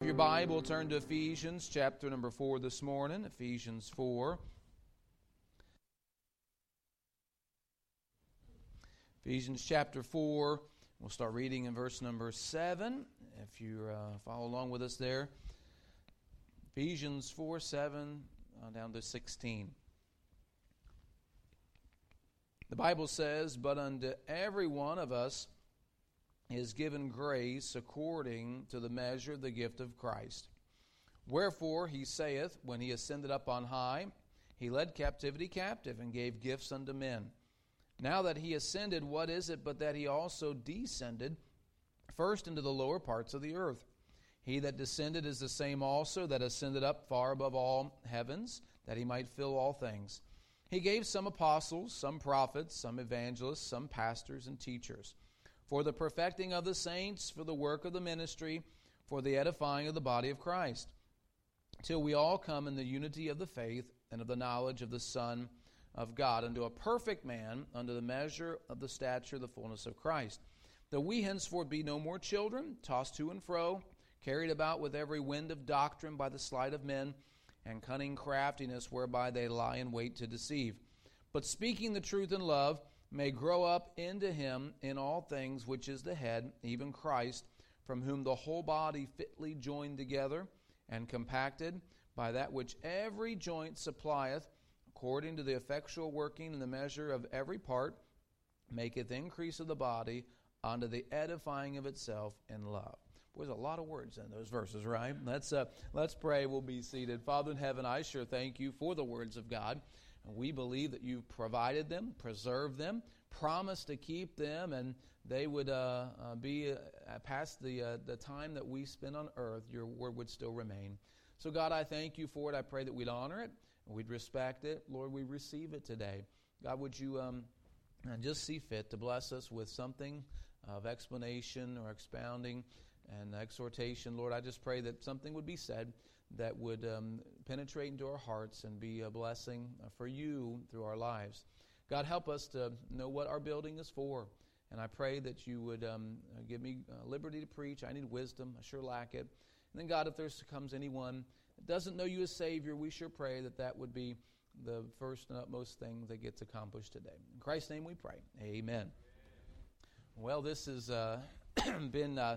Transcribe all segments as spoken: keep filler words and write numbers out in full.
Your Bible, turn to Ephesians chapter number four this morning. Ephesians four. Ephesians chapter four. We'll start reading in verse number seven. If you uh, follow along with us there. Ephesians four, seven uh, down to sixteen. The Bible says, "But unto every one of us is given grace according to the measure of the gift of Christ. Wherefore he saith, when he ascended up on high, he led captivity captive and gave gifts unto men. Now that he ascended, what is it but that he also descended first into the lower parts of the earth? He that descended is the same also that ascended up far above all heavens, that he might fill all things. He gave some apostles, some prophets, some evangelists, some pastors and teachers, for the perfecting of the saints, for the work of the ministry, for the edifying of the body of Christ, till we all come in the unity of the faith and of the knowledge of the Son of God, unto a perfect man, unto the measure of the stature of the fullness of Christ. That we henceforth be no more children, tossed to and fro, carried about with every wind of doctrine by the sleight of men, and cunning craftiness whereby they lie in wait to deceive. But speaking the truth in love, may grow up into him in all things, which is the head, even Christ, from whom the whole body fitly joined together and compacted by that which every joint supplieth, according to the effectual working in the measure of every part, maketh increase of the body unto the edifying of itself in love." Boy, there's a lot of words in those verses, right? Let's uh, let's pray. We'll be seated. Father in heaven, I sure thank you for the words of God. We believe that you've provided them, preserved them, promised to keep them, and they would uh, uh, be uh, past the uh, the time that we spend on earth. Your word would still remain. So, God, I thank you for it. I pray that we'd honor it, we'd respect it. Lord, we receive it today. God, would you um, just see fit to bless us with something of explanation or expounding and exhortation. Lord, I just pray that something would be said that would um, penetrate into our hearts and be a blessing for you through our lives. God, help us to know what our building is for. And I pray that you would um, give me uh, liberty to preach. I need wisdom. I sure lack it. And then, God, if there comes anyone that doesn't know you as Savior, we sure pray that that would be the first and utmost thing that gets accomplished today. In Christ's name we pray. Amen. Well, this has uh, been... Uh,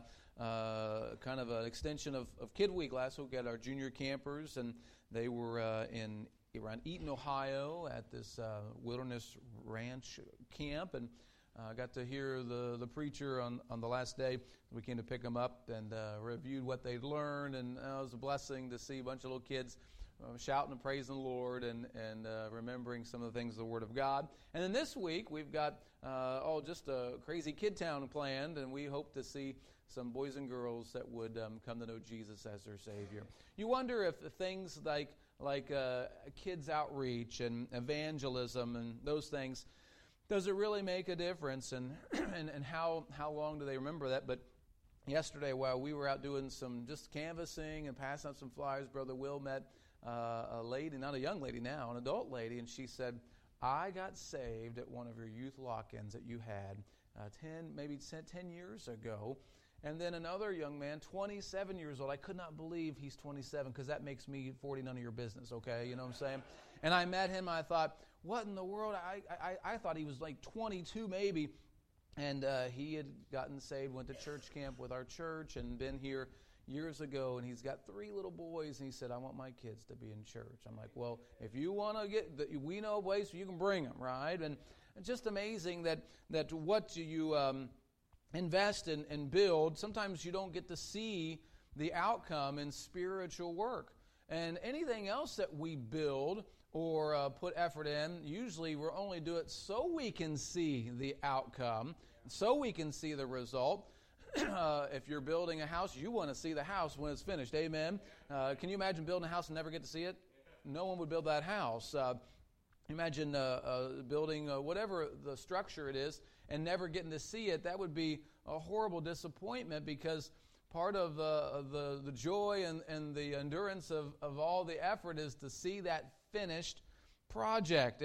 Uh, kind of an extension of, of Kid Week. Last week we had our junior campers, and they were uh, in around Eaton, Ohio, at this uh, Wilderness Ranch camp, and I uh, got to hear the, the preacher on, on the last day. We came to pick them up and uh, reviewed what they'd learned, and uh, it was a blessing to see a bunch of little kids uh, shouting and praising the Lord and, and uh, remembering some of the things of the Word of God. And then this week we've got uh, oh just a crazy kid town planned, and we hope to see some boys and girls that would um, come to know Jesus as their Savior. You wonder if things like like uh, kids outreach and evangelism and those things, does it really make a difference? And and, and how, how long do they remember that? But yesterday, while we were out doing some just canvassing and passing out some flyers, Brother Will met uh, a lady, not a young lady now, an adult lady, and she said, "I got saved at one of your youth lock-ins that you had uh, ten, maybe ten years ago." And then another young man, twenty-seven years old. I could not believe he's twenty-seven, because that makes me forty, none of your business, okay? You know what I'm saying? And I met him, and I thought, what in the world? I I, I thought he was like twenty-two maybe. And uh, he had gotten saved, went to church camp with our church, and been here years ago. And he's got three little boys, and he said, "I want my kids to be in church." I'm like, well, if you want to get, the, we know a place you can bring them, right? And it's just amazing that, that what you... Um, invest and, and build, sometimes you don't get to see the outcome in spiritual work. And anything else that we build or uh, put effort in, usually we're only do it so we can see the outcome, so we can see the result. Uh, if you're building a house, you want to see the house when it's finished. Amen? Uh, can you imagine building a house and never get to see it? No one would build that house. Uh, imagine uh, uh, building uh, whatever the structure it is and never getting to see it. That would be a horrible disappointment, because part of uh, the, the joy and, and the endurance of, of all the effort is to see that finished project. And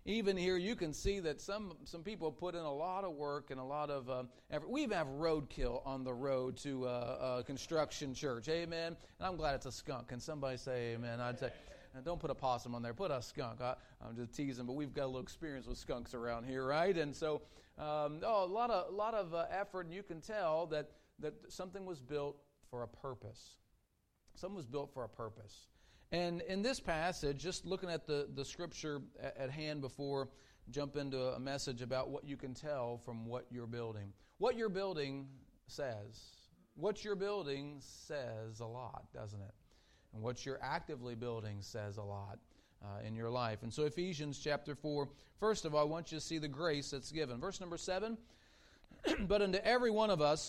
even here you can see that some some people put in a lot of work and a lot of um, effort. We even have roadkill on the road to uh, a construction church. Amen. And I'm glad it's a skunk. Can somebody say amen? I'd say, don't put a possum on there. Put a skunk. I, I'm just teasing, but we've got a little experience with skunks around here, right? And so, um, oh, a lot of a lot of uh, effort, and you can tell that that something was built for a purpose. Something was built for a purpose. And in this passage, just looking at the, the scripture at, at hand before jump into a message about what you can tell from what you're building. What you're building says. What you're building says a lot, doesn't it? And what you're actively building says a lot uh, in your life. And so Ephesians chapter four, first of all, I want you to see the grace that's given. Verse number seven, but unto every one of us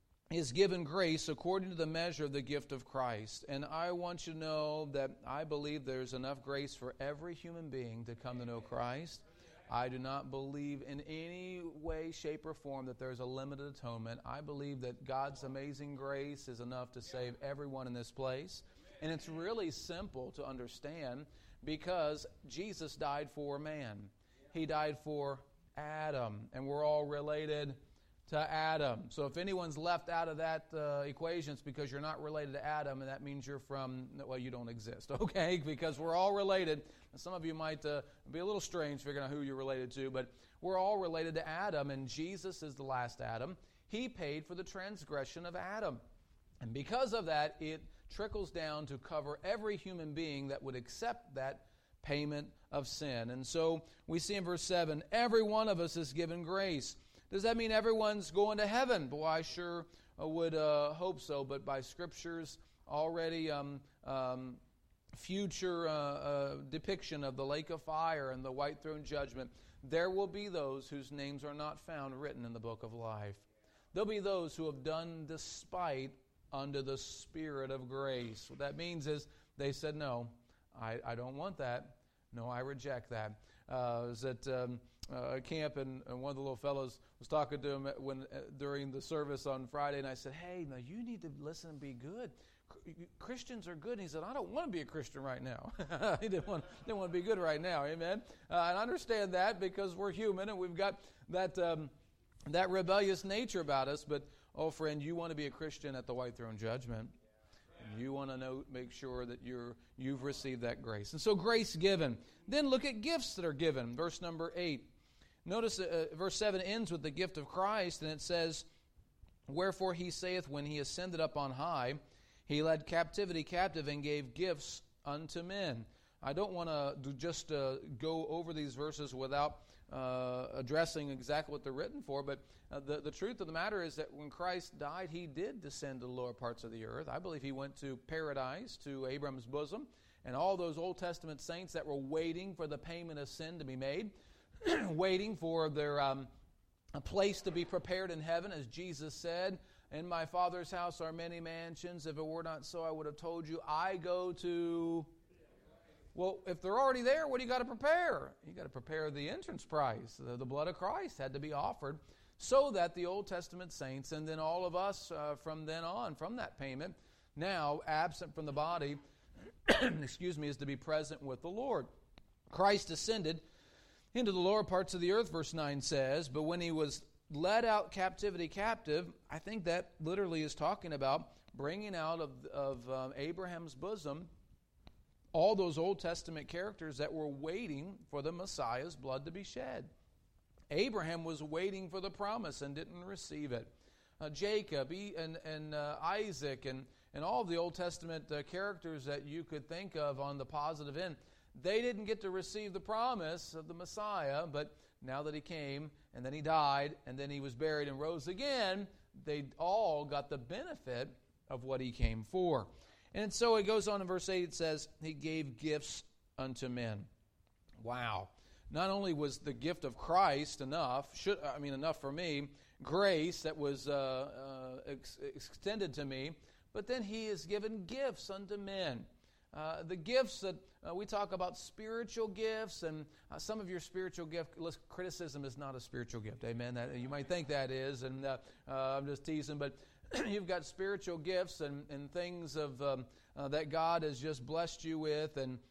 is given grace according to the measure of the gift of Christ. And I want you to know that I believe there's enough grace for every human being to come to know Christ. I do not believe in any way, shape, or form that there's a limited atonement. I believe that God's amazing grace is enough to save everyone in this place. And it's really simple to understand because Jesus died for man. He died for Adam, and we're all related to Adam. So if anyone's left out of that uh, equation, it's because you're not related to Adam, and that means you're from, well, you don't exist, okay? Because we're all related. Some of you might uh, be a little strange figuring out who you're related to, but we're all related to Adam, and Jesus is the last Adam. He paid for the transgression of Adam. And because of that, it trickles down to cover every human being that would accept that payment of sin. And so we see in verse seven, every one of us is given grace. Does that mean everyone's going to heaven? Boy, I sure would uh, hope so, but by Scripture's already um, um, future uh, uh, depiction of the lake of fire and the white throne judgment, there will be those whose names are not found written in the book of life. There'll be those who have done despite under the Spirit of grace. What that means is they said, no, I, I don't want that. No, I reject that. Uh, I was at um, uh, camp, and, and one of the little fellows was talking to him when uh, during the service on Friday, and I said, hey, now you need to listen and be good. Christians are good. And he said, I don't want to be a Christian right now. he didn't want, didn't want to be good right now. Amen. Uh, and I understand that because we're human and we've got that um, that rebellious nature about us. But, oh, friend, you want to be a Christian at the white throne judgment. And you want to know, make sure that you're you've received that grace. And so grace given. Then look at gifts that are given. Verse number eight. Notice uh, verse seven ends with the gift of Christ, and it says, wherefore he saith, when he ascended up on high, he led captivity captive and gave gifts unto men. I don't want to just uh, go over these verses without uh, addressing exactly what they're written for, but uh, the, the truth of the matter is that when Christ died, he did descend to the lower parts of the earth. I believe he went to paradise, to Abraham's bosom, and all those Old Testament saints that were waiting for the payment of sin to be made, waiting for their um, a place to be prepared in heaven, as Jesus said, in my Father's house are many mansions. If it were not so, I would have told you. I go to... Well, if they're already there, what do you got to prepare? You got to prepare the entrance price. The, the blood of Christ had to be offered so that the Old Testament saints and then all of us uh, from then on, from that payment, now absent from the body, excuse me, is to be present with the Lord. Christ ascended into the lower parts of the earth, verse nine says, but when he was led out captivity captive, I think that literally is talking about bringing out of, of um, Abraham's bosom all those Old Testament characters that were waiting for the Messiah's blood to be shed. Abraham was waiting for the promise and didn't receive it. Uh, Jacob he, and, and uh, Isaac and, and all of the Old Testament uh, characters that you could think of on the positive end, they didn't get to receive the promise of the Messiah, but now that he came, and then he died, and then he was buried and rose again, they all got the benefit of what he came for. And so it goes on in verse eight, it says, he gave gifts unto men. Wow. Not only was the gift of Christ enough, should, I mean enough for me, grace that was uh, uh, ex- extended to me, but then he has given gifts unto men. Uh, the gifts that uh, we talk about, spiritual gifts, and uh, some of your spiritual gift, listen, criticism is not a spiritual gift, amen? That, you might think that is, and uh, uh, I'm just teasing, but you've got spiritual gifts and, and things of um, uh, that God has just blessed you with, and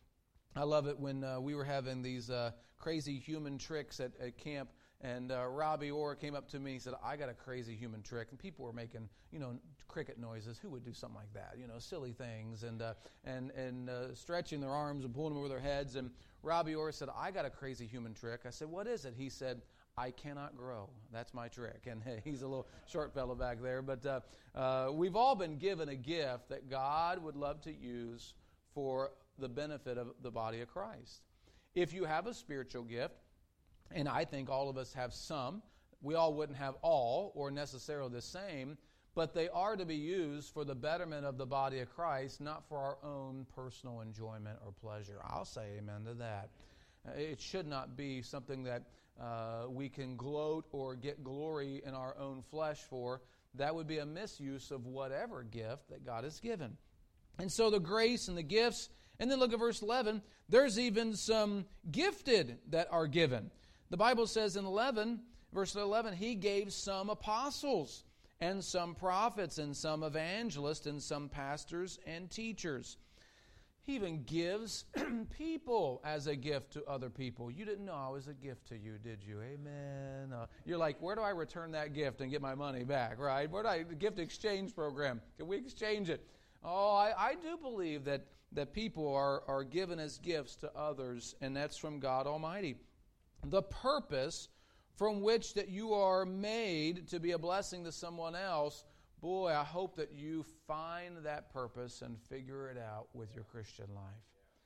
I love it when uh, we were having these uh, crazy human tricks at, at camp, and uh, Robbie Orr came up to me and he said, I got a crazy human trick. And people were making, you know, cricket noises. Who would do something like that? You know, silly things, and uh, and and uh, stretching their arms and pulling them over their heads. And Robbie Orr said, I got a crazy human trick. I said, what is it? He said, I cannot grow. That's my trick. And hey, he's a little short fellow back there. But uh, uh, we've all been given a gift that God would love to use for the benefit of the body of Christ. If you have a spiritual gift, and I think all of us have some, we all wouldn't have all or necessarily the same, but they are to be used for the betterment of the body of Christ, not for our own personal enjoyment or pleasure. I'll say amen to that. It should not be something that uh, we can gloat or get glory in our own flesh for. That would be a misuse of whatever gift that God has given. And so the grace and the gifts, and then look at verse eleven, there's even some gifted that are given. The Bible says in eleven, verse eleven, He gave some apostles, and some prophets, and some evangelists, and some pastors and teachers. He even gives people as a gift to other people. You didn't know I was a gift to you, did you? Amen. Uh, you're like, where do I return that gift and get my money back, right? Where do I, the gift exchange program, can we exchange it? Oh, I, I do believe that, that people are, are given as gifts to others, and that's from God Almighty. The purpose from which that you are made to be a blessing to someone else, boy, I hope that you find that purpose and figure it out with your Christian life.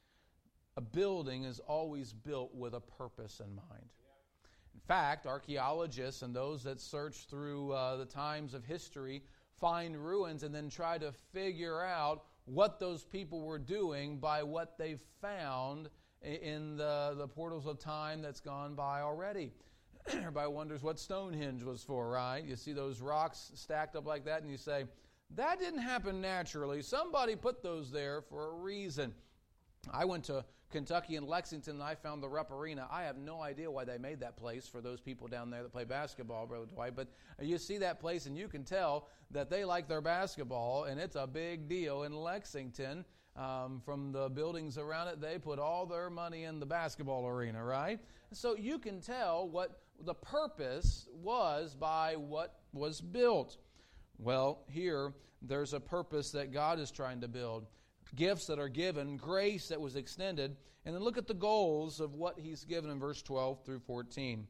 A building is always built with a purpose in mind. In fact, archaeologists and those that search through uh, the times of history find ruins and then try to figure out what those people were doing by what they found in the, the portals of time that's gone by already. Everybody wonders what Stonehenge was for, right? You see those rocks stacked up like that and you say, that didn't happen naturally. Somebody put those there for a reason. I went to Kentucky and Lexington and I found the Rupp Arena. I have no idea why they made that place for those people down there that play basketball, Brother Dwight. But you see that place and you can tell that they like their basketball, and it's a big deal in Lexington. Um, from the buildings around it, they put all their money in the basketball arena, right? So you can tell what the purpose was by what was built. Well, here, there's a purpose that God is trying to build. Gifts that are given, grace that was extended, and then look at the goals of what He's given in verse twelve through fourteen.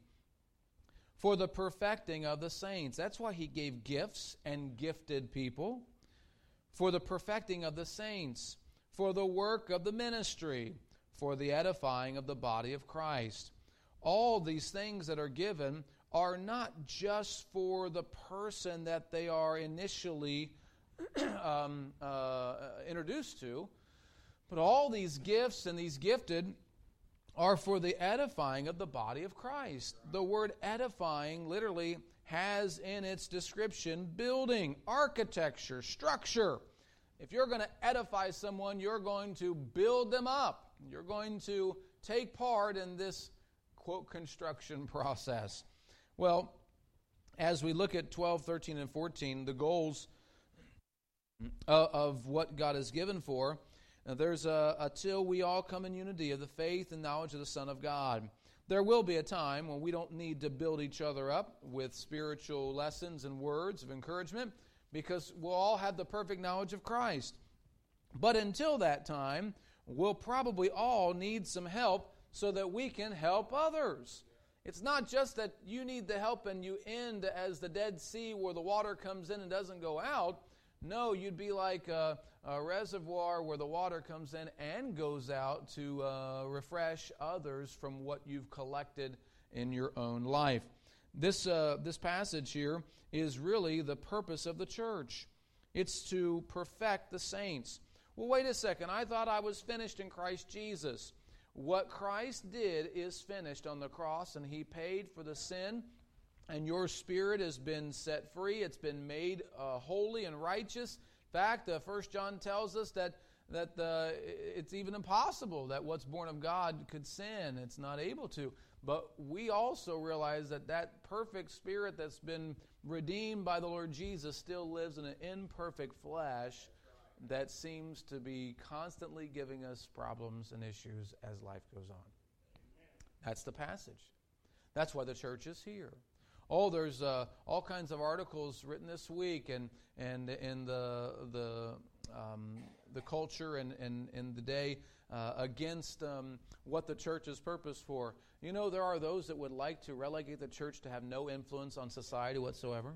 For the perfecting of the saints. That's why He gave gifts and gifted people. For the perfecting of the saints. For the work of the ministry, for the edifying of the body of Christ. All these things that are given are not just for the person that they are initially um, uh, introduced to, but all these gifts and these gifted are for the edifying of the body of Christ. The word edifying literally has in its description building, architecture, structure. If you're going to edify someone, you're going to build them up. You're going to take part in this, quote, construction process. Well, as we look at twelve, thirteen, and fourteen, the goals of, of what God has given for, now there's a, a till we all come in unity of the faith and knowledge of the Son of God. There will be a time when we don't need to build each other up with spiritual lessons and words of encouragement, because we'll all have the perfect knowledge of Christ. But until that time, we'll probably all need some help so that we can help others. It's not just that you need the help and you end as the Dead Sea where the water comes in and doesn't go out. No, you'd be like a, a reservoir where the water comes in and goes out to uh, refresh others from what you've collected in your own life. This uh, this passage here is really the purpose of the church. It's to perfect the saints. Well, wait a second. I thought I was finished in Christ Jesus. What Christ did is finished on the cross, and He paid for the sin, and your spirit has been set free. It's been made uh, holy and righteous. In fact, uh, First John tells us that that uh, it's even impossible that what's born of God could sin. It's not able to. But we also realize that that perfect spirit that's been redeemed by the Lord Jesus still lives in an imperfect flesh that seems to be constantly giving us problems and issues as life goes on. That's the passage. That's why the church is here. Oh, there's uh, all kinds of articles written this week, and and in the the um, the culture and and in the day uh, against um, what the church is purpose for. You know, there are those that would like to relegate the church to have no influence on society whatsoever.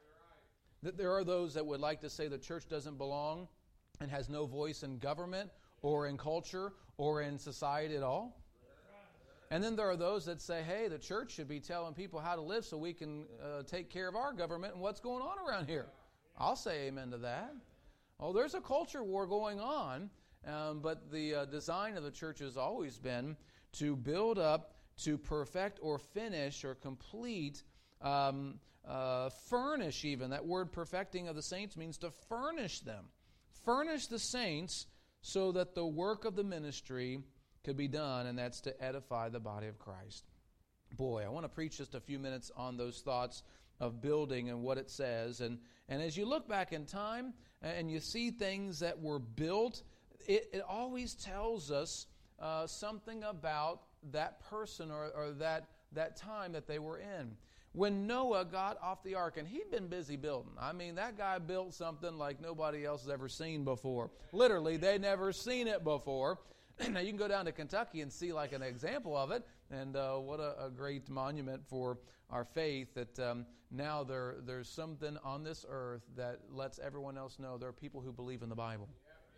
That there are those that would like to say the church doesn't belong and has no voice in government or in culture or in society at all. And then there are those that say, hey, the church should be telling people how to live so we can uh, take care of our government and what's going on around here. I'll say amen to that. Oh, there's a culture war going on, um, but the uh, design of the church has always been to build up, to perfect or finish or complete, um, uh, furnish even. That word perfecting of the saints means to furnish them. Furnish the saints so that the work of the ministry could be done, and that's to edify the body of Christ. Boy, I want to preach just a few minutes on those thoughts of building and what it says. And, and as you look back in time and you see things that were built, it, it always tells us uh, something about that person or, or that, that time that they were in. When Noah got off the ark, and he'd been busy building. I mean, that guy built something like nobody else has ever seen before. Literally, they'd never seen it before. Now, you can go down to Kentucky and see like an example of it, and uh, what a, a great monument for our faith that um, now there there's something on this earth that lets everyone else know there are people who believe in the Bible.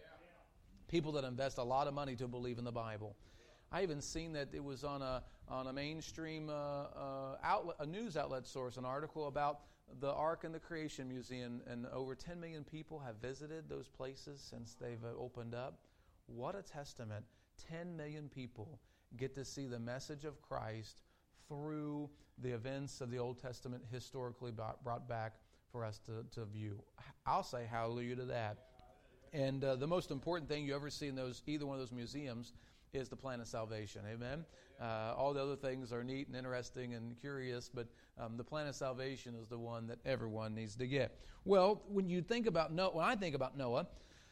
People that invest a lot of money to believe in the Bible. I even seen that it was on a on a mainstream uh, uh, outlet, a news outlet source, an article about the Ark and the Creation Museum, and over ten million people have visited those places since they've uh, opened up. What a testament. ten million people get to see the message of Christ through the events of the Old Testament historically brought back for us to, to view. I'll say hallelujah to that. And uh, the most important thing you ever see in those either one of those museums is the plan of salvation. Amen? Uh, all the other things are neat and interesting and curious, but um, the plan of salvation is the one that everyone needs to get. Well, when you think about Noah, when I think about Noah,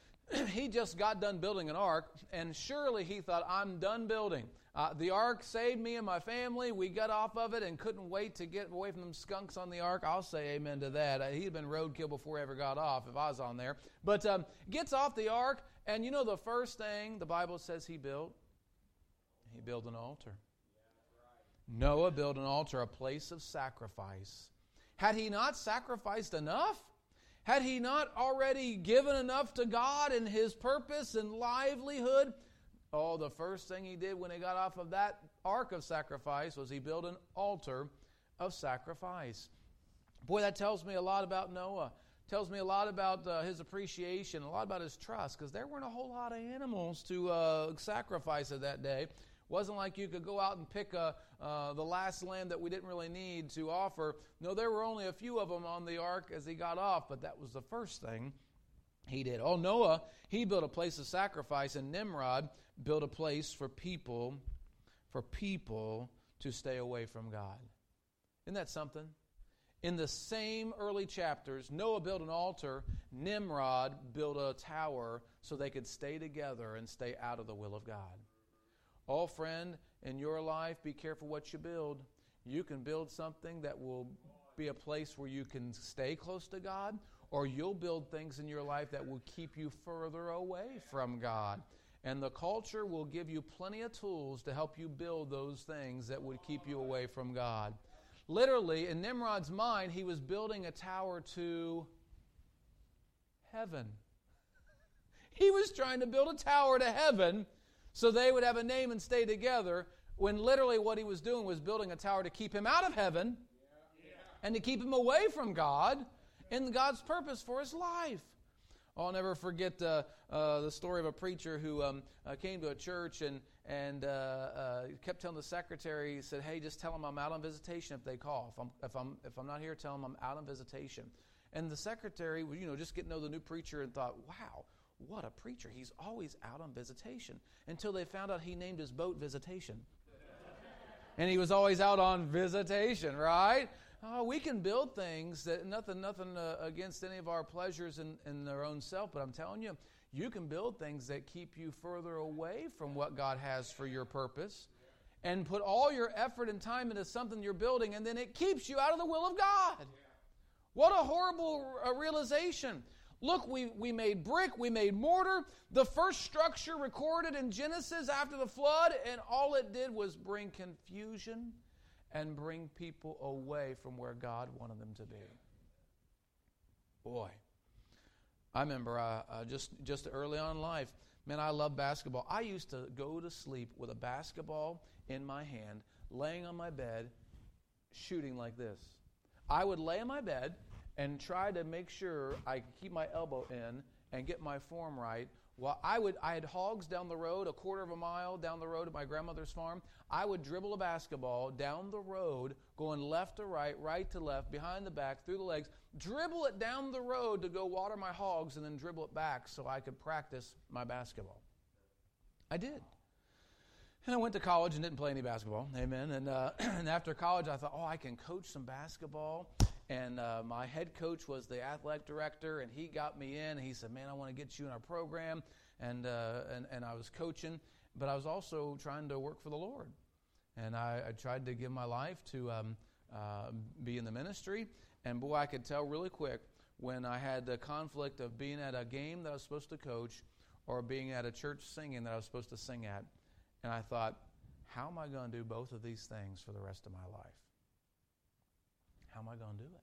he just got done building an ark, and surely he thought, I'm done building. Uh, the ark saved me and my family. We got off of it and couldn't wait to get away from them skunks on the ark. I'll say amen to that. Uh, he'd been roadkill before he ever got off if I was on there. But um, gets off the ark, and you know the first thing the Bible says he built? He built an altar. Noah built an altar, a place of sacrifice. Had he not sacrificed enough? Had he not already given enough to God and his purpose and livelihood? Oh, the first thing he did when he got off of that ark of sacrifice was he built an altar of sacrifice. Boy, that tells me a lot about Noah. Tells me a lot about uh, his appreciation, a lot about his trust, because there weren't a whole lot of animals to uh, sacrifice at that day. Wasn't like you could go out and pick a, uh, the last lamb that we didn't really need to offer. No, there were only a few of them on the ark as he got off, but that was the first thing he did. Oh, Noah, he built a place of sacrifice, and Nimrod built a place for people, for people to stay away from God. Isn't that something? In the same early chapters, Noah built an altar, Nimrod built a tower so they could stay together and stay out of the will of God. Oh, friend, in your life, be careful what you build. You can build something that will be a place where you can stay close to God, or you'll build things in your life that will keep you further away from God. And the culture will give you plenty of tools to help you build those things that would keep you away from God. Literally, in Nimrod's mind, he was building a tower to heaven. He was trying to build a tower to heaven so they would have a name and stay together, when literally what he was doing was building a tower to keep him out of heaven yeah. Yeah. and to keep him away from God and God's purpose for his life. Oh, I'll never forget uh, uh, the story of a preacher who um, uh, came to a church and, and uh, uh, kept telling the secretary, he said, hey, just tell them I'm out on visitation if they call. If I'm, if I'm, if I'm not here, tell them I'm out on visitation. And the secretary, you know, just getting to know the new preacher and thought, wow, what a preacher. He's always out on visitation. Until they found out he named his boat Visitation. And he was always out on visitation, right? Oh, we can build things that nothing nothing uh, against any of our pleasures in, in their own self. But I'm telling you, You can build things that keep you further away from what God has for your purpose, and put all your effort and time into something you're building, and then it keeps you out of the will of God. What a horrible uh, realization. Look, we, we made brick, we made mortar, the first structure recorded in Genesis after the flood, and all it did was bring confusion and bring people away from where God wanted them to be. Boy, I remember uh, uh, just, just early on in life, man, I love basketball. I used to go to sleep with a basketball in my hand, laying on my bed, shooting like this. I would lay in my bed and try to make sure I could keep my elbow in and get my form right. Well, I would. I had hogs down the road, a quarter of a mile down the road at my grandmother's farm. I would dribble a basketball down the road, going left to right, right to left, behind the back, through the legs, dribble it down the road to go water my hogs, and then dribble it back so I could practice my basketball. I did. And I went to college and didn't play any basketball. Amen. And, uh, and after college, I thought, oh, I can coach some basketball. And uh, my head coach was the athletic director, and he got me in. He said, man, I want to get you in our program. And, uh, and, and I was coaching, but I was also trying to work for the Lord. And I, I tried to give my life to um, uh, be in the ministry. And, boy, I could tell really quick when I had the conflict of being at a game that I was supposed to coach or being at a church singing that I was supposed to sing at. And I thought, how am I going to do both of these things for the rest of my life? How am I going to do it?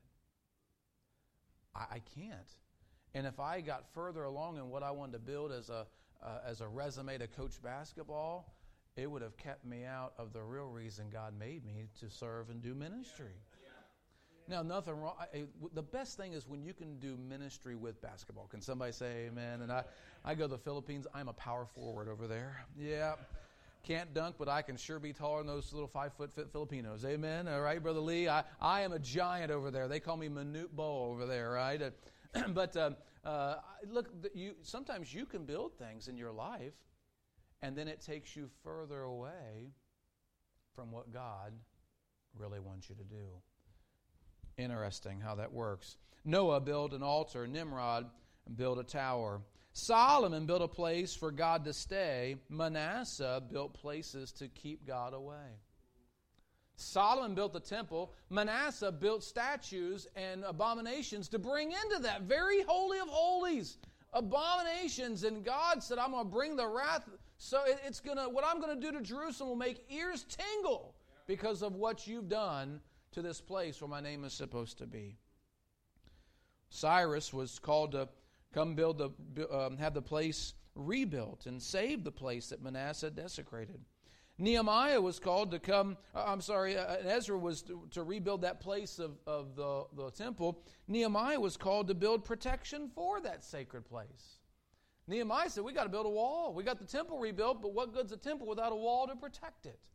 I, I can't. And if I got further along in what I wanted to build as a uh, as a resume to coach basketball, it would have kept me out of the real reason God made me to serve and do ministry. Yeah. Yeah. Now, nothing wrong. I, the best thing is when you can do ministry with basketball. Can somebody say amen? And I, I go to the Philippines. I'm a power forward over there. Yeah. Can't dunk, but I can sure be taller than those little five-foot Filipinos. Amen? All right, Brother Lee? I, I am a giant over there. They call me Manute Bo over there, right? Uh, but uh, uh, look, you sometimes you can build things in your life, and then it takes you further away from what God really wants you to do. Interesting how that works. Noah built an altar. Nimrod built a tower. Solomon built a place for God to stay. Manasseh built places to keep God away. Solomon built the temple. Manasseh built statues and abominations to bring into that very holy of holies. Abominations. And God said, I'm going to bring the wrath. So it's going to, what I'm going to do to Jerusalem will make ears tingle because of what you've done to this place where my name is supposed to be. Cyrus was called to come build the, um, have the place rebuilt and save the place that Manasseh desecrated. Nehemiah was called to come, uh, I'm sorry, uh, Ezra was to, to rebuild that place of, of the, the temple. Nehemiah was called to build protection for that sacred place. Nehemiah said, we got to build a wall. We got the temple rebuilt, but what good's a temple without a wall to protect it?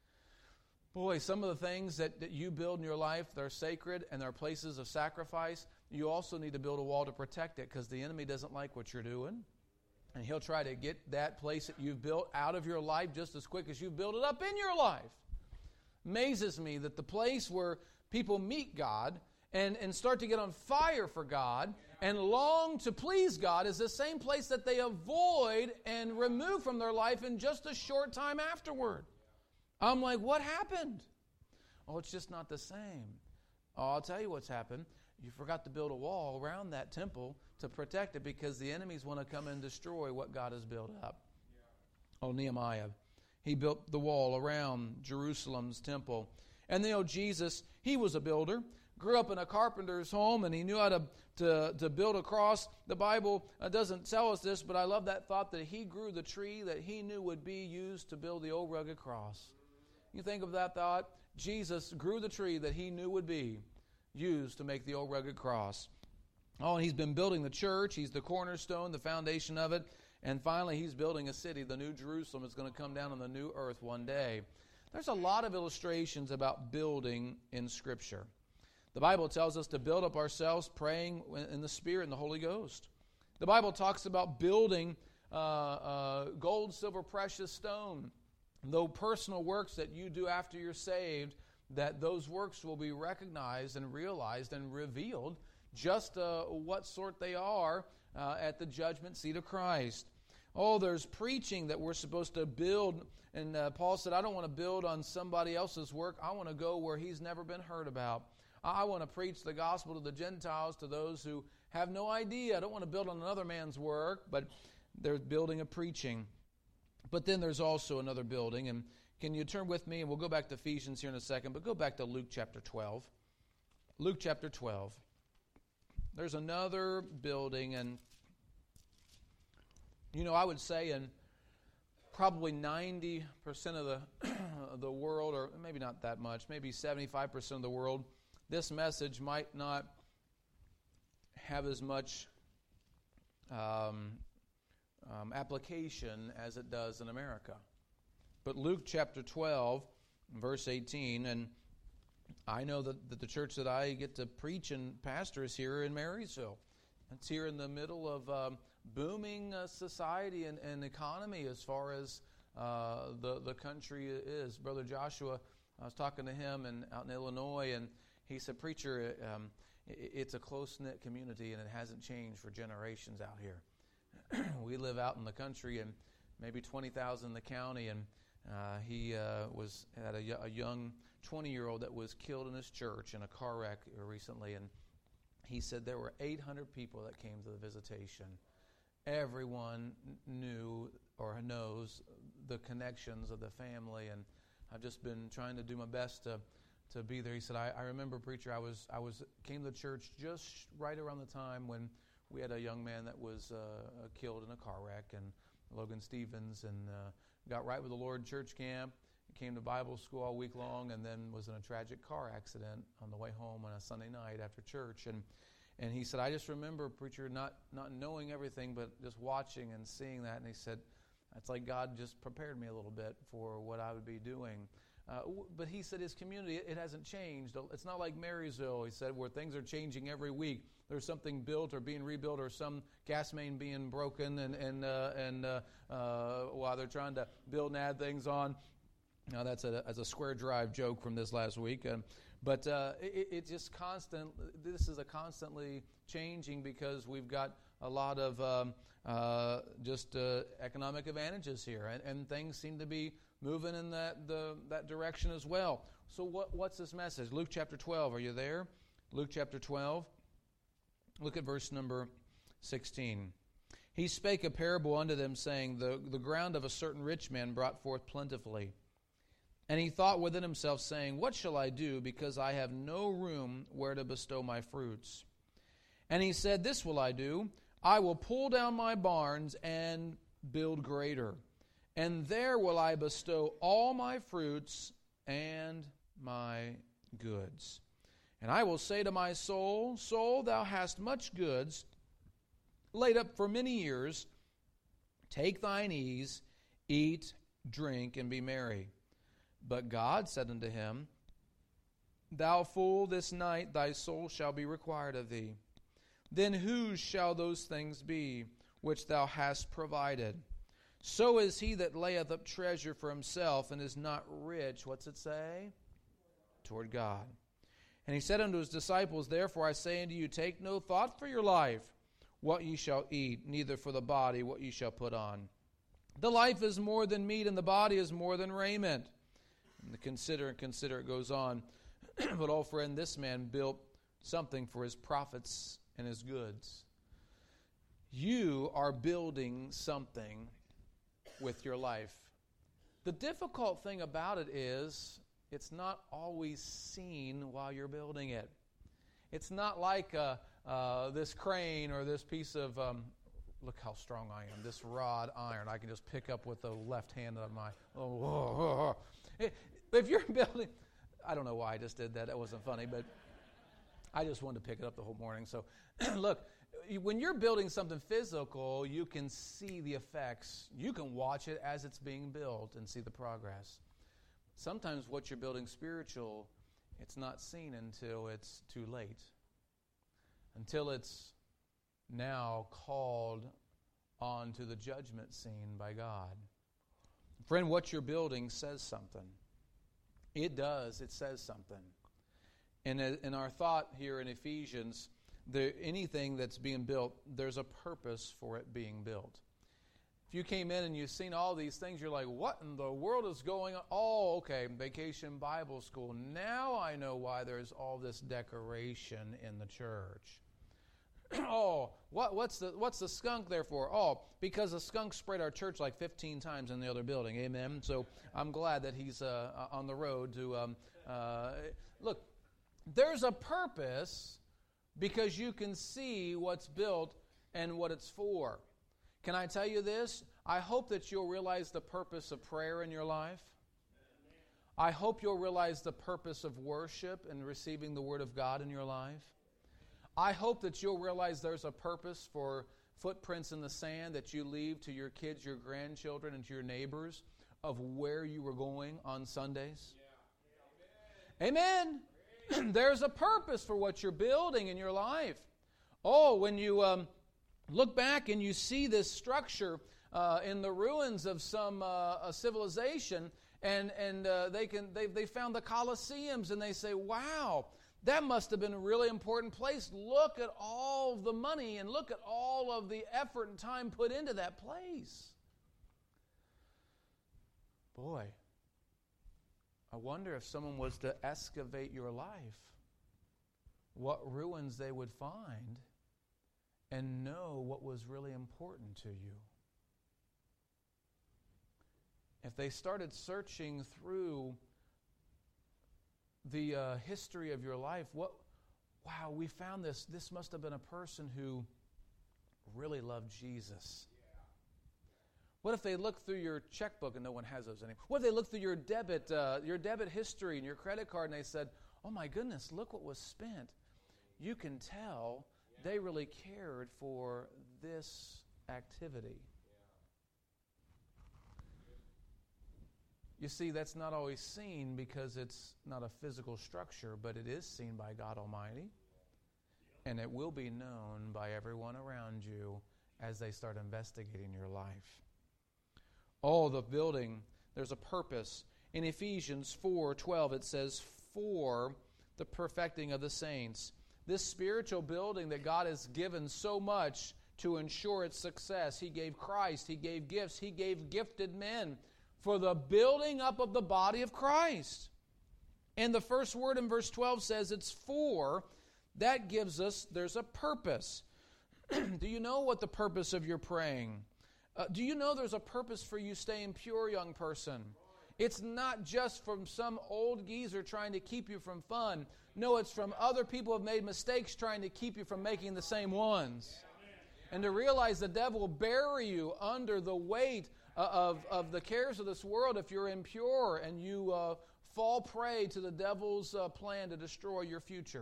Boy, some of the things that, that you build in your life, they're sacred and they're places of sacrifice. You also need to build a wall to protect it because the enemy doesn't like what you're doing. And he'll try to get that place that you've built out of your life just as quick as you build it up in your life. Amazes me that the place where people meet God and, and start to get on fire for God and long to please God is the same place that they avoid and remove from their life in just a short time afterward. I'm like, what happened? Oh, it's just not the same. Oh, I'll tell you what's happened. You forgot to build a wall around that temple to protect it because the enemies want to come and destroy what God has built up. Yeah. Oh, Nehemiah. He built the wall around Jerusalem's temple. And you know, Jesus, he was a builder. Grew up in a carpenter's home, and he knew how to, to, to build a cross. The Bible uh, doesn't tell us this, but I love that thought that he grew the tree that he knew would be used to build the old rugged cross. You think of that thought? Jesus grew the tree that he knew would be used to make the old rugged cross. Oh, and he's been building the church. He's the cornerstone, the foundation of it. And finally, he's building a city. The new Jerusalem is going to come down on the new earth one day. There's a lot of illustrations about building in Scripture. The Bible tells us to build up ourselves praying in the Spirit and the Holy Ghost. The Bible talks about building uh, uh, gold, silver, precious stone. Though personal works that you do after you're saved, that those works will be recognized and realized and revealed just uh, what sort they are uh, at the judgment seat of Christ. Oh, there's preaching that we're supposed to build. And uh, Paul said, I don't want to build on somebody else's work. I want to go where he's never been heard about. I want to preach the gospel to the Gentiles, to those who have no idea. I don't want to build on another man's work, but there's building of preaching. But then there's also another building. And can you turn with me? And we'll go back to Ephesians here in a second, but go back to Luke chapter twelve. Luke chapter twelve. There's another building, and you know, I would say in probably ninety percent of the the world, or maybe not that much, maybe seventy-five percent of the world, this message might not have as much um, um, application as it does in America. But Luke chapter twelve, verse eighteen, and I know that, that the church that I get to preach and pastor is here in Marysville. It's here in the middle of um, booming uh, society and, and economy as far as uh, the, the country is. Brother Joshua, I was talking to him and out in Illinois, and he said, Preacher, um, it, it's a close-knit community, and it hasn't changed for generations out here. We live out in the country, and maybe twenty thousand in the county, and uh, he uh, was had a, a young twenty-year-old that was killed in his church in a car wreck recently, and he said there were eight hundred people that came to the visitation. Everyone knew or knows the connections of the family, and I've just been trying to do my best to to be there. He said, I, I remember, Preacher, I was I was came to church just right around the time when we had a young man that was uh, killed in a car wreck, and Logan Stevens, and uh, got right with the Lord church camp, came to Bible school all week long, and then was in a tragic car accident on the way home on a Sunday night after church. And and he said, I just remember, Preacher, not, not knowing everything, but just watching and seeing that. And he said, it's like God just prepared me a little bit for what I would be doing. Uh, but he said his community, it hasn't changed. It's not like Marysville, he said, where things are changing every week. There's something built or being rebuilt, or some gas main being broken, and and uh, and uh, uh, while they're trying to build and add things on. Now that's a that's a Square Drive joke from this last week, um, but uh, it, it's just constant. This is a constantly changing because we've got a lot of um, uh, just uh, economic advantages here, and, and things seem to be moving in that the that direction as well. So what what's this message? Luke chapter twelve. Are you there? Luke chapter twelve. Look at verse number sixteen. He spake a parable unto them, saying, The, the ground of a certain rich man brought forth plentifully. And he thought within himself, saying, What shall I do, because I have no room where to bestow my fruits? And he said, This will I do. I will pull down my barns and build greater. And there will I bestow all my fruits and my goods. And I will say to my soul, Soul, thou hast much goods laid up for many years. Take thine ease, eat, drink, and be merry. But God said unto him, Thou fool, this night thy soul shall be required of thee. Then whose shall those things be which thou hast provided? So is he that layeth up treasure for himself, and is not rich, what's it say? Toward God. And he said unto his disciples, Therefore I say unto you, take no thought for your life, what ye shall eat, neither for the body what ye shall put on. The life is more than meat, and the body is more than raiment. And consider and consider, it goes on. But, oh friend, this man built something for his profits and his goods. You are building something with your life. The difficult thing about it is, it's not always seen while you're building it. It's not like uh, uh, this crane or this piece of, um, look how strong I am, this rod iron I can just pick up with the left hand of my, oh, oh, oh, oh. If you're building, I don't know why I just did that, that wasn't funny, but I just wanted to pick it up the whole morning. So look, when you're building something physical, you can see the effects. You can watch it as it's being built and see the progress. Sometimes what you're building spiritual, it's not seen until it's too late. Until it's now called onto the judgment scene by God. Friend, what you're building says something. It does. It says something. And in our thought here in Ephesians, there, anything that's being built, there's a purpose for it being built. If you came in and you've seen all these things, you're like, what in the world is going on? Oh, okay, Vacation Bible School. Now I know why there's all this decoration in the church. oh, what, what's the what's the skunk there for? Oh, because the skunk sprayed our church like fifteen times in the other building. Amen. So I'm glad that he's uh, on the road to um, uh, look. There's a purpose because you can see what's built and what it's for. Can I tell you this? I hope that you'll realize the purpose of prayer in your life. I hope you'll realize the purpose of worship and receiving the Word of God in your life. I hope that you'll realize there's a purpose for footprints in the sand that you leave to your kids, your grandchildren, and to your neighbors of where you were going on Sundays. Yeah. Amen. Amen. There's a purpose for what you're building in your life. Oh, when you um, look back and you see this structure uh, in the ruins of some uh, a civilization, and and uh, they can they they found the Colosseums, and they say, wow, that must have been a really important place. Look at all the money and look at all of the effort and time put into that place. Boy, I wonder if someone was to excavate your life, what ruins they would find and know what was really important to you. If they started searching through the uh, history of your life, what, wow, we found this. This must have been a person who really loved Jesus. What if they look through your checkbook, and no one has those anymore? What if they look through your debit, uh, your debit history and your credit card, and they said, oh my goodness, look what was spent. You can tell they really cared for this activity. You see, that's not always seen because it's not a physical structure, but it is seen by God Almighty. And it will be known by everyone around you as they start investigating your life. Oh, the building, there's a purpose. In Ephesians four twelve, it says, for the perfecting of the saints. This spiritual building that God has given so much to ensure its success. He gave Christ, He gave gifts, He gave gifted men for the building up of the body of Christ. And the first word in verse twelve says it's for. That gives us, there's a purpose. Do you know what the purpose of your praying? Uh, do you know there's a purpose for you staying pure, young person? It's not just from some old geezer trying to keep you from fun. No, it's from other people who have made mistakes trying to keep you from making the same ones. And to realize the devil will bury you under the weight Of, of the cares of this world if you're impure and you uh, fall prey to the devil's uh, plan to destroy your future.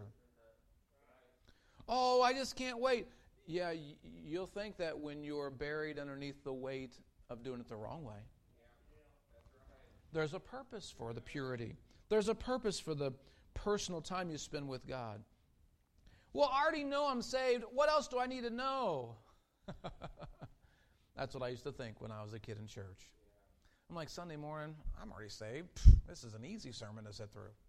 Oh, I just can't wait. Yeah, y- you'll think that when you're buried underneath the weight of doing it the wrong way. There's a purpose for the purity. There's a purpose for the personal time you spend with God. Well, I already know I'm saved. What else do I need to know? That's what I used to think when I was a kid in church. I'm like, Sunday morning, I'm already saved. This is an easy sermon to sit through.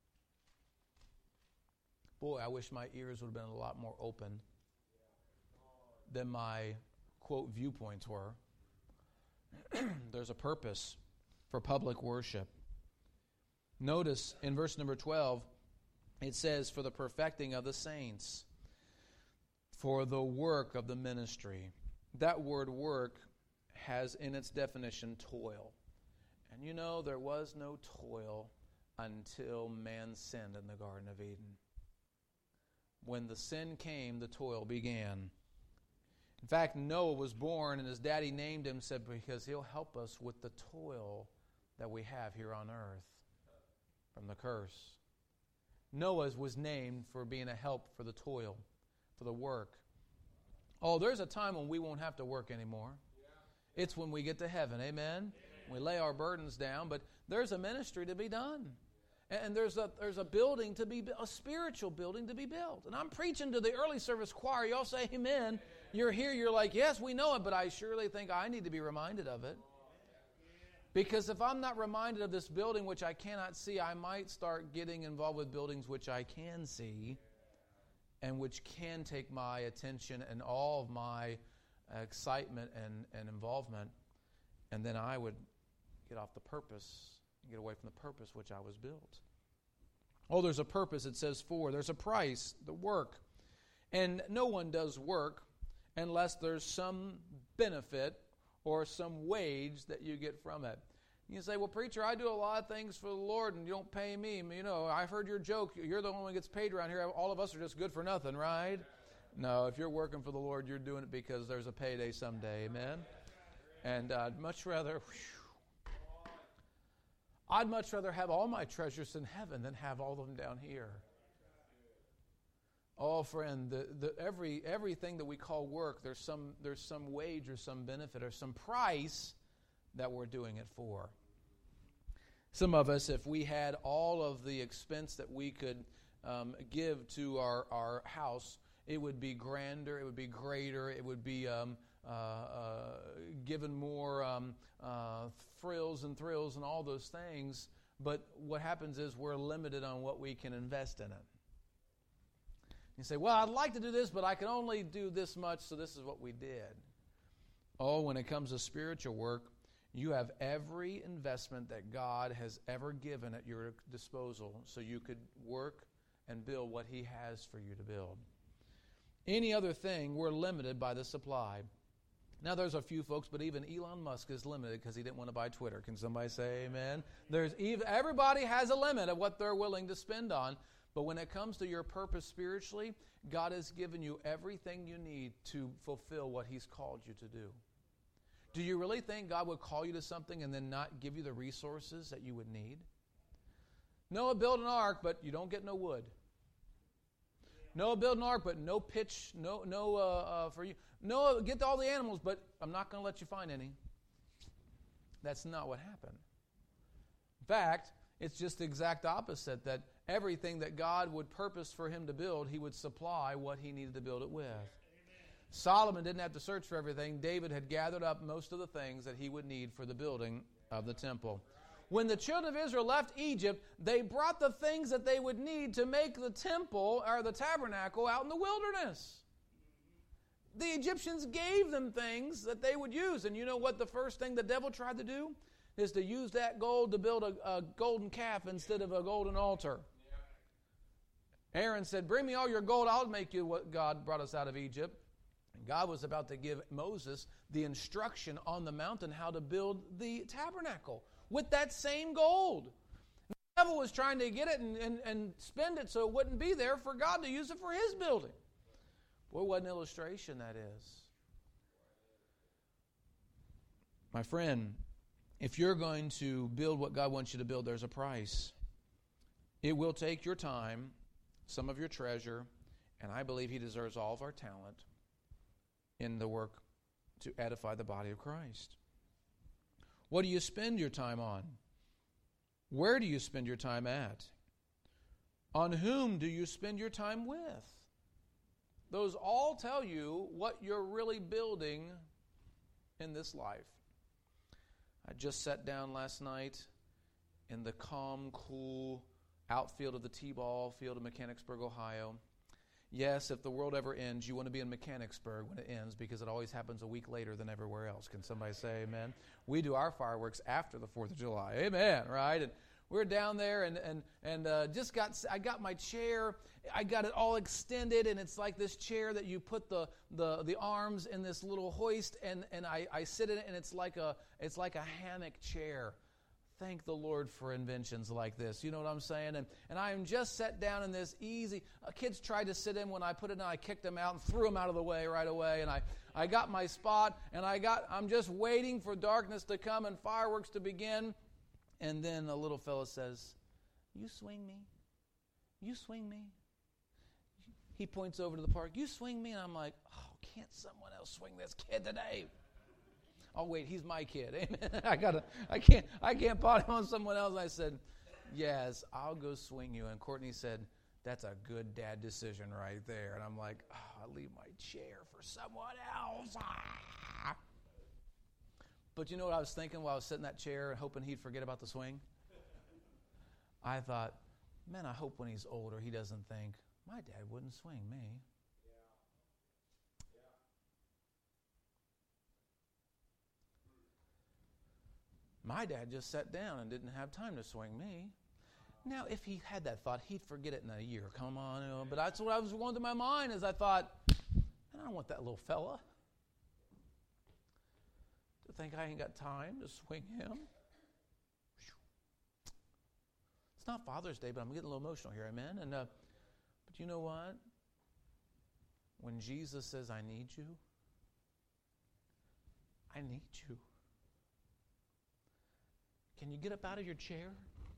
Boy, I wish my ears would have been a lot more open than my, quote, viewpoints were. There's a purpose for public worship. Notice in verse number twelve, it says, for the perfecting of the saints, for the work of the ministry. That word work has in its definition toil. And you know, there was no toil until man sinned in the Garden of Eden. When the sin came, the toil began. In fact, Noah was born and his daddy named him, said, because he'll help us with the toil that we have here on earth from the curse. Noah was named for being a help for the toil, for the work. Oh, there's a time when we won't have to work anymore. Yeah. It's when we get to heaven, amen? Amen? We lay our burdens down, but there's a ministry to be done. And there's a there's a building to be, a spiritual building to be built. And I'm preaching to the early service choir. Y'all say amen. Amen. You're here, you're like, yes, we know it, but I surely think I need to be reminded of it. Because if I'm not reminded of this building which I cannot see, I might start getting involved with buildings which I can see. and which can take my attention and all of my excitement and, and involvement, and then I would get off the purpose, get away from the purpose which I was built. Oh, there's a purpose, it says for. There's a price, the work. And no one does work unless there's some benefit or some wage that you get from it. You say, well, preacher, I do a lot of things for the Lord and you don't pay me. You know, I've heard your joke. You're the only one who gets paid around here. All of us are just good for nothing, right? No, if you're working for the Lord, you're doing it because there's a payday someday, amen? And I'd much rather, whew, I'd much rather have all my treasures in heaven than have all of them down here. Oh, friend, the, the, every everything that we call work, there's some there's some wage or some benefit or some price that we're doing it for. Some of us, if we had all of the expense that we could um, give to our, our house, it would be grander, it would be greater, it would be um, uh, uh, given more um, uh, frills and thrills and all those things. But what happens is we're limited on what we can invest in it. You say, well, I'd like to do this, but I can only do this much, so this is what we did. Oh, when it comes to spiritual work, you have every investment that God has ever given at your disposal so you could work and build what He has for you to build. Any other thing, we're limited by the supply. Now, there's a few folks, but even Elon Musk is limited because he didn't want to buy Twitter. Can somebody say amen? There's even, everybody has a limit of what they're willing to spend on. But when it comes to your purpose spiritually, God has given you everything you need to fulfill what He's called you to do. Do you really think God would call you to something and then not give you the resources that you would need? Noah built an ark, but you don't get no wood. Noah built an ark, but no pitch, no no uh, uh, for you. Noah, get all the animals, but I'm not going to let you find any. That's not what happened. In fact, it's just the exact opposite, that everything that God would purpose for him to build, He would supply what he needed to build it with. Amen. Solomon didn't have to search for everything. David had gathered up most of the things that he would need for the building of the temple. When the children of Israel left Egypt, they brought the things that they would need to make the temple or the tabernacle out in the wilderness. The Egyptians gave them things that they would use. And you know what the first thing the devil tried to do? Is to use that gold to build a, a golden calf instead of a golden altar. Aaron said, bring me all your gold, I'll make you what God brought us out of Egypt. And God was about to give Moses the instruction on the mountain how to build the tabernacle with that same gold. The devil was trying to get it and, and, and spend it so it wouldn't be there for God to use it for His building. Boy, what an illustration that is. My friend, if you're going to build what God wants you to build, there's a price. It will take your time, some of your treasure, and I believe He deserves all of our talent in the work to edify the body of Christ. What do you spend your time on? Where do you spend your time at? On whom do you spend your time with? Those all tell you what you're really building in this life. I just sat down last night in the calm, cool outfield of the T-ball field of Mechanicsburg, Ohio. Yes, if the world ever ends, you want to be in Mechanicsburg when it ends because it always happens a week later than everywhere else. Can somebody say amen? We do our fireworks after the fourth of July. Amen, right? And we're down there and and and uh, just got, I got my chair, I got it all extended, and it's like this chair that you put the the, the arms in this little hoist, and, and I, I sit in it, and it's like a it's like a hammock chair. Thank the Lord for inventions like this. You know what I'm saying? And and I am just set down in this easy. Uh, kids tried to sit in when I put it in. I kicked them out and threw them out of the way right away. And I, I got my spot, and I got. I'm just waiting for darkness to come and fireworks to begin. And then a little fella says, "You swing me. You swing me." He points over to the park. "You swing me." And I'm like, "Oh, can't someone else swing this kid today?" Oh wait, he's my kid. Amen. I gotta. I can't. I can't pot him on someone else. I said, "Yes, I'll go swing you." And Courtney said, "That's a good dad decision right there." And I'm like, oh, "I'll leave my chair for someone else." Ah. But you know what I was thinking while I was sitting in that chair and hoping he'd forget about the swing? I thought, man, I hope when he's older he doesn't think, My dad wouldn't swing me. My dad just sat down and didn't have time to swing me. Now, if he had that thought, he'd forget it in a year. Come on. You know, but that's what I was going through my mind as I thought, I don't want that little fella to think I ain't got time to swing him. It's not Father's Day, but I'm getting a little emotional here, amen? And uh, but you know what? When Jesus says, I need you, I need you. Can you get up out of your chair?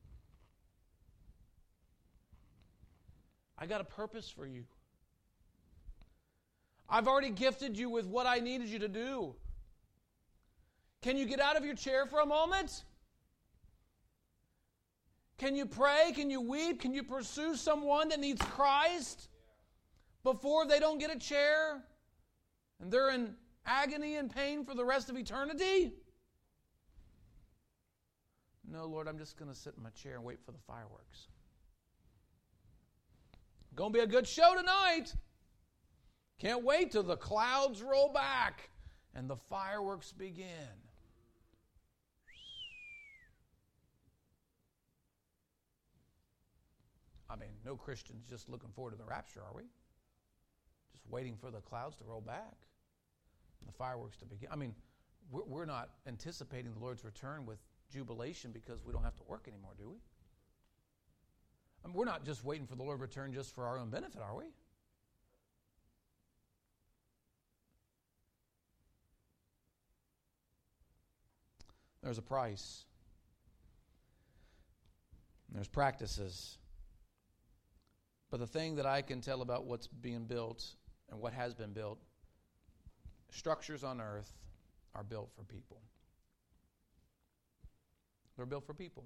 I got a purpose for you. I've already gifted you with what I needed you to do. Can you get out of your chair for a moment? Can you pray? Can you weep? Can you pursue someone that needs Christ before they don't get a chair and they're in agony and pain for the rest of eternity? No, Lord, I'm just going to sit in my chair and wait for the fireworks. Going to be a good show tonight. Can't wait till the clouds roll back and the fireworks begin. I mean, no Christians just looking forward to the rapture, are we? Just waiting for the clouds to roll back and the fireworks to begin. I mean, we're not anticipating the Lord's return with jubilation because we don't have to work anymore, do we? I mean, we're not just waiting for the Lord to return just for our own benefit, are we? There's a price. There's practices. But the thing that I can tell about what's being built and what has been built, structures on earth are built for people. They're built for people.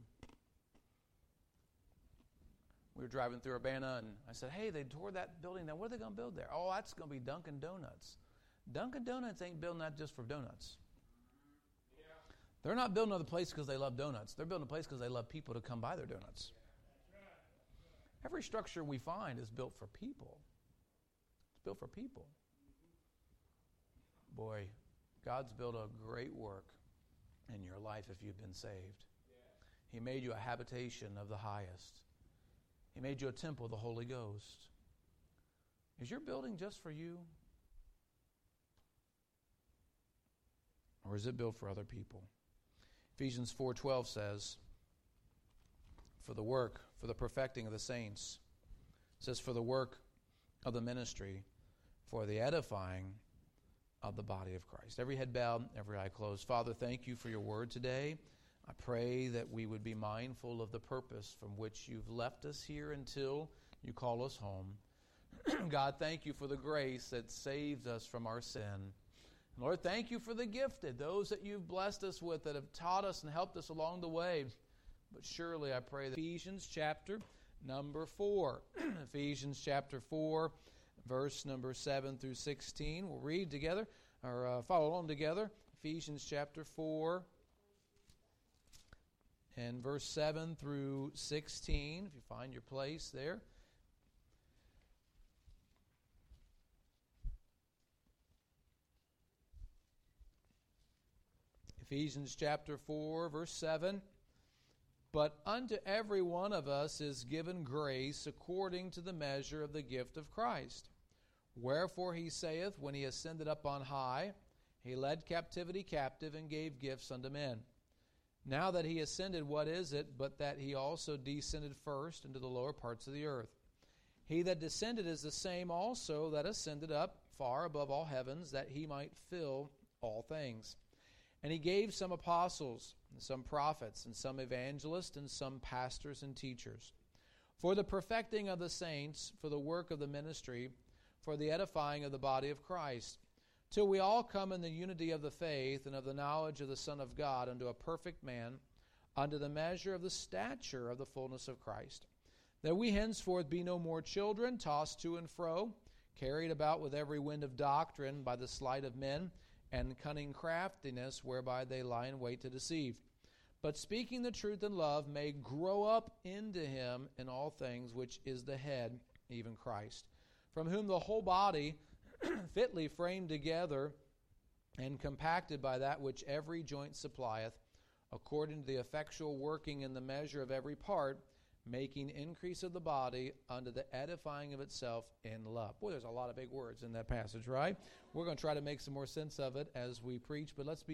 We were driving through Urbana, and I said, hey, they tore that building down. What are they going to build there? Oh, that's going to be Dunkin' Donuts. Dunkin' Donuts ain't building that just for donuts. Yeah. They're not building another place because they love donuts. They're building a place because they love people to come buy their donuts. Yeah. That's right. That's right. Every structure we find is built for people. It's built for people. Mm-hmm. Boy, God's built a great work in your life if you've been saved. Yeah. He made you a habitation of the highest. He made you a temple of the Holy Ghost. Is your building just for you? Or is it built for other people? Ephesians four twelve says, for the work, for the perfecting of the saints. It says, for the work of the ministry, for the edifying of the body of Christ. Every head bowed, every eye closed. Father, thank you for your word today. I pray that we would be mindful of the purpose from which you've left us here until you call us home. God, thank you for the grace that saves us from our sin. Lord, thank you for the gifted, those that you've blessed us with that have taught us and helped us along the way. But surely I pray that Ephesians chapter number four, Ephesians chapter four, verse number seven through sixteen. We'll read together, or uh, follow along together. Ephesians chapter four. And verse seven through sixteen, if you find your place there. Ephesians chapter four, verse seven. But unto every one of us is given grace according to the measure of the gift of Christ. Wherefore he saith, when he ascended up on high, he led captivity captive and gave gifts unto men. Now that he ascended, what is it but that he also descended first into the lower parts of the earth? He that descended is the same also that ascended up far above all heavens, that he might fill all things. And he gave some apostles, and some prophets, and some evangelists, and some pastors and teachers, for the perfecting of the saints, for the work of the ministry, for the edifying of the body of Christ, till we all come in the unity of the faith and of the knowledge of the Son of God, unto a perfect man, unto the measure of the stature of the fullness of Christ, that we henceforth be no more children, tossed to and fro, carried about with every wind of doctrine by the sleight of men, and cunning craftiness whereby they lie in wait to deceive. But speaking the truth in love may grow up into him in all things, which is the head, even Christ, from whom the whole body, fitly framed together and compacted by that which every joint supplieth, according to the effectual working in the measure of every part, making increase of the body unto the edifying of itself in love. Boy, there's a lot of big words in that passage, right? We're going to try to make some more sense of it as we preach, but let's be